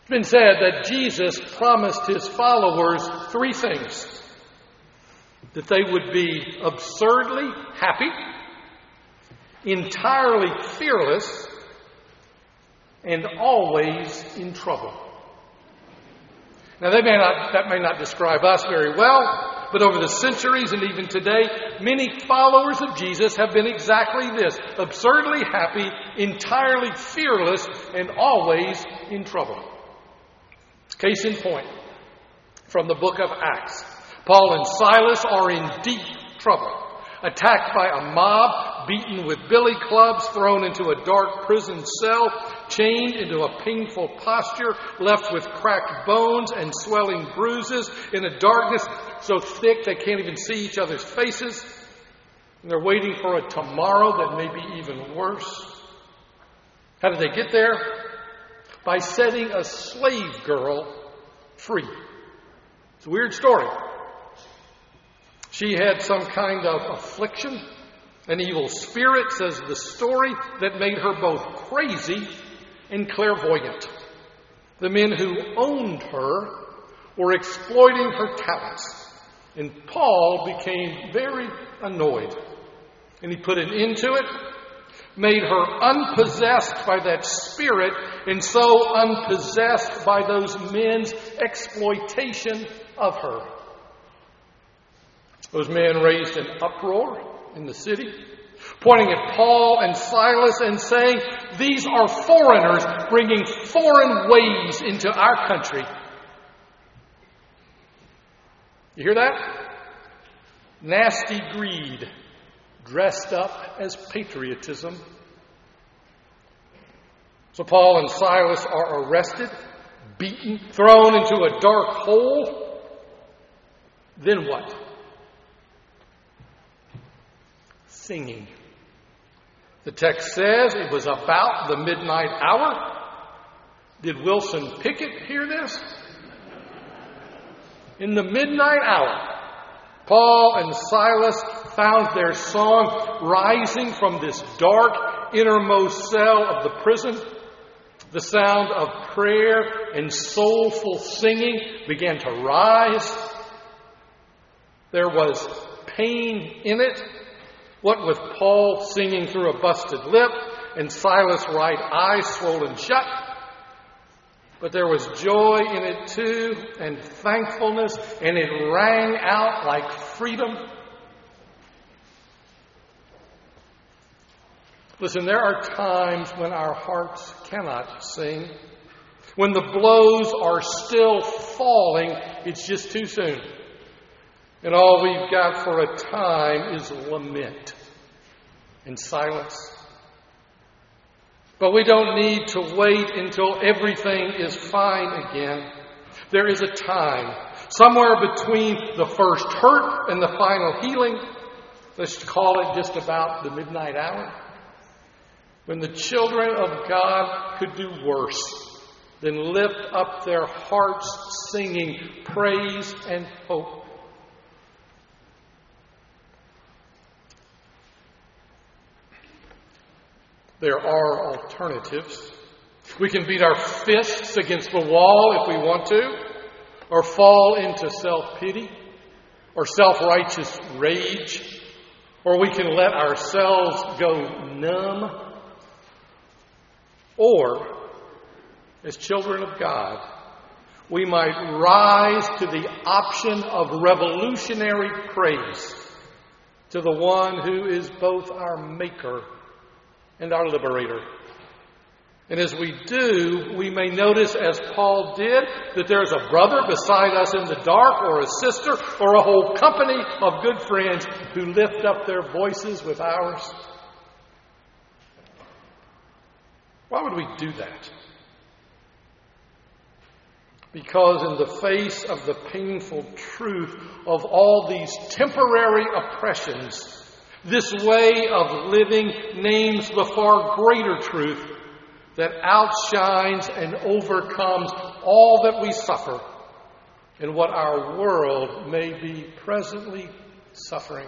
It's been said that Jesus promised his followers three things: that they would be absurdly happy, entirely fearless, and always in trouble. Now, that may not describe us very well, but over the centuries and even today, many followers of Jesus have been exactly this: absurdly happy, entirely fearless, and always in trouble. Case in point, from the book of Acts, Paul and Silas are in deep trouble, attacked by a mob, beaten with billy clubs, thrown into a dark prison cell, chained into a painful posture, left with cracked bones and swelling bruises in a darkness so thick they can't even see each other's faces. And they're waiting for a tomorrow that may be even worse. How did they get there? By setting a slave girl free. It's a weird story. She had some kind of affliction. An evil spirit, says the story, that made her both crazy and clairvoyant. The men who owned her were exploiting her talents. And Paul became very annoyed. And he put an end to it, made her unpossessed by that spirit, and so unpossessed by those men's exploitation of her. Those men raised an uproar in the city, pointing at Paul and Silas and saying, "These are foreigners bringing foreign ways into our country." You hear that? Nasty greed dressed up as patriotism. So Paul and Silas are arrested, beaten, thrown into a dark hole. Then what? Singing. The text says it was about the midnight hour. Did Wilson Pickett hear this? In the midnight hour, Paul and Silas found their song rising from this dark innermost cell of the prison. The sound of prayer and soulful singing began to rise. There was pain in it. What with Paul singing through a busted lip and Silas' right eye swollen shut. But there was joy in it too, and thankfulness, and it rang out like freedom. Listen, there are times when our hearts cannot sing. When the blows are still falling, it's just too soon. And all we've got for a time is lament and silence. But we don't need to wait until everything is fine again. There is a time, somewhere between the first hurt and the final healing, let's call it just about the midnight hour, when the children of God could do worse than lift up their hearts singing praise and hope. There are alternatives. We can beat our fists against the wall if we want to, or fall into self-pity or self-righteous rage, or we can let ourselves go numb. Or, as children of God, we might rise to the option of revolutionary praise to the one who is both our Maker and our Liberator. And as we do, we may notice, as Paul did, that there's a brother beside us in the dark, or a sister, or a whole company of good friends who lift up their voices with ours. Why would we do that? Because in the face of the painful truth of all these temporary oppressions, this way of living names the far greater truth that outshines and overcomes all that we suffer and what our world may be presently suffering.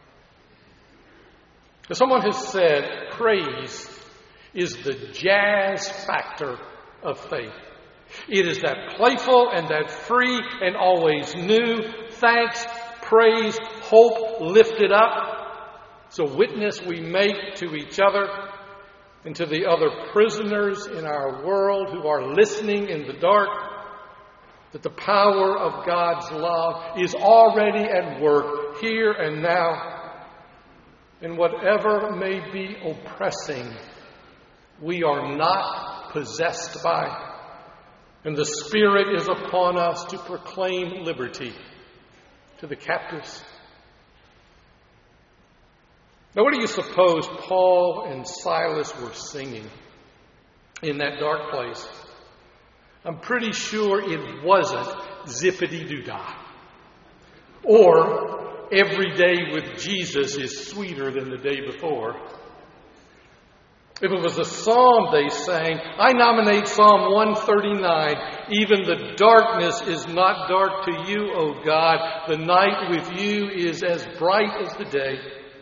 As someone has said, praise is the jazz factor of faith. It is that playful and that free and always new thanks, praise, hope lifted up. It's a witness we make to each other and to the other prisoners in our world who are listening in the dark, that the power of God's love is already at work here and now. And whatever may be oppressing, we are not possessed by. And the Spirit is upon us to proclaim liberty to the captives. Now, what do you suppose Paul and Silas were singing in that dark place? I'm pretty sure it wasn't Zippity-Doo-Dah or Every Day with Jesus is Sweeter Than the Day Before. If it was a psalm they sang, I nominate Psalm 139. Even the darkness is not dark to you, O God. The night with you is as bright as the day.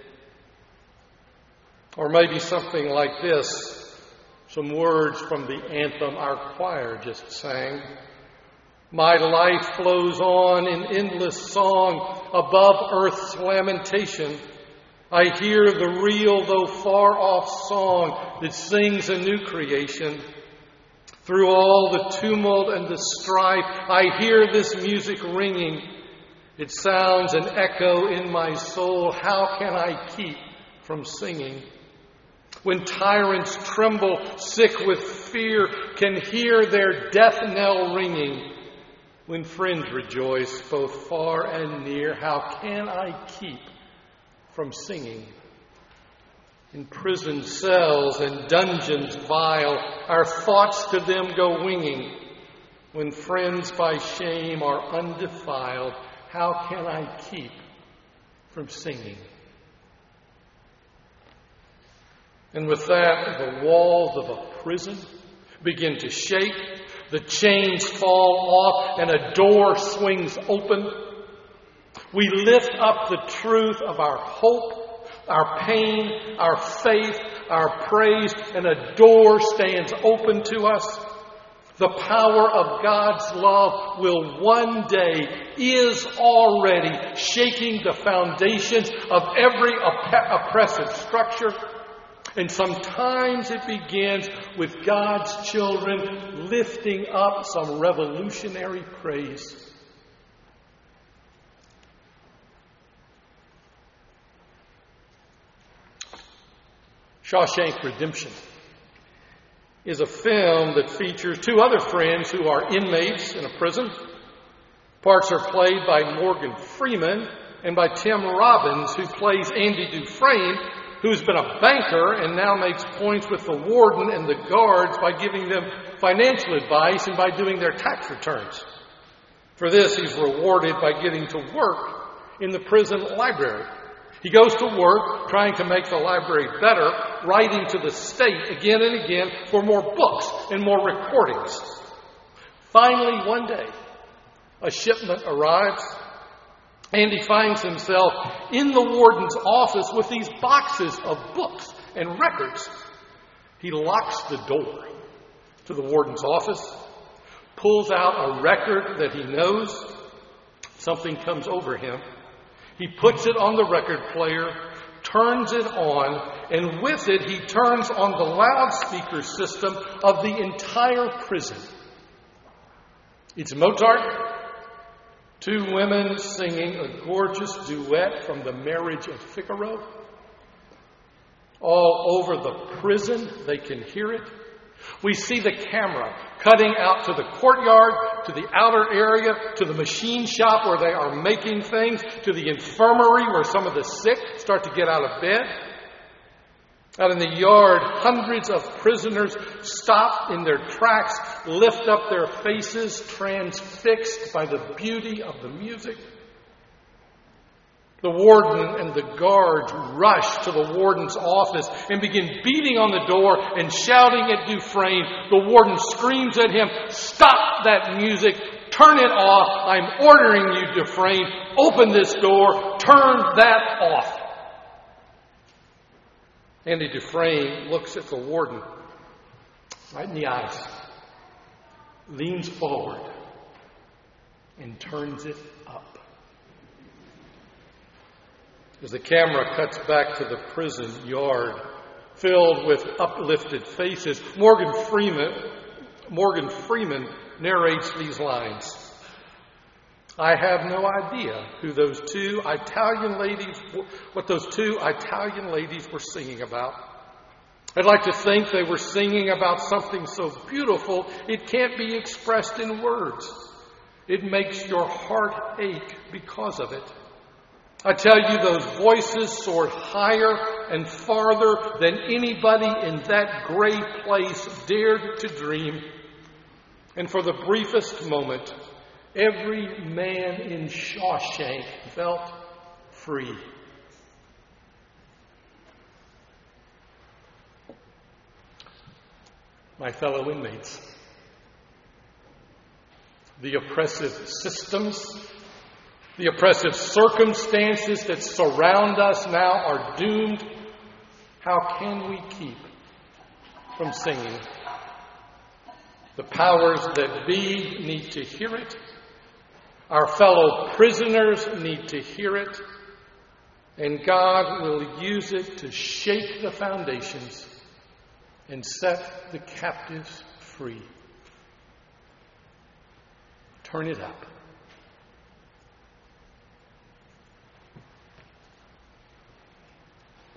Or maybe something like this, some words from the anthem our choir just sang. My life flows on in endless song above earth's lamentation. I hear the real, though far-off song that sings a new creation. Through all the tumult and the strife, I hear this music ringing. It sounds an echo in my soul. How can I keep from singing? When tyrants tremble, sick with fear, can hear their death knell ringing. When friends rejoice, both far and near, how can I keep from singing? In prison cells and dungeons vile, our thoughts to them go winging. When friends by shame are undefiled, how can I keep from singing? And with that, the walls of a prison begin to shake, the chains fall off, and a door swings open. We lift up the truth of our hope, our pain, our faith, our praise, and a door stands open to us. The power of God's love will one day, is already shaking the foundations of every oppressive structure. And sometimes it begins with God's children lifting up some revolutionary praise. Shawshank Redemption is a film that features two other friends who are inmates in a prison. Parts are played by Morgan Freeman and by Tim Robbins, who plays Andy Dufresne, who's been a banker and now makes points with the warden and the guards by giving them financial advice and by doing their tax returns. For this, he's rewarded by getting to work in the prison library. He goes to work trying to make the library better, writing to the state again and again for more books and more recordings. Finally, one day, a shipment arrives, and he finds himself in the warden's office with these boxes of books and records. He locks the door to the warden's office, pulls out a record that he knows. Something comes over him. He puts it on the record player, turns it on, and with it he turns on the loudspeaker system of the entire prison. It's Mozart. Two women singing a gorgeous duet from The Marriage of Figaro. All over the prison, they can hear it. We see the camera cutting out to the courtyard, to the outer area, to the machine shop where they are making things, to the infirmary where some of the sick start to get out of bed. Out in the yard, hundreds of prisoners stop in their tracks, lift up their faces, transfixed by the beauty of the music. The warden and the guards rush to the warden's office and begin beating on the door and shouting at Dufresne. The warden screams at him, "Stop that music! Turn it off! I'm ordering you, Dufresne! Open this door! Turn that off!" Andy Dufresne looks at the warden right in the eyes. leans forward and turns it up. As the camera cuts back to the prison yard filled with uplifted faces, Morgan Freeman narrates these lines. I have no idea what those two Italian ladies were singing about. I'd like to think they were singing about something so beautiful it can't be expressed in words. It makes your heart ache because of it. I tell you, those voices soared higher and farther than anybody in that gray place dared to dream. And for the briefest moment, every man in Shawshank felt free. My fellow inmates, the oppressive systems, the oppressive circumstances that surround us now are doomed. How can we keep from singing? The powers that be need to hear it. Our fellow prisoners need to hear it. And God will use it to shake the foundations and set the captives free. Turn it up.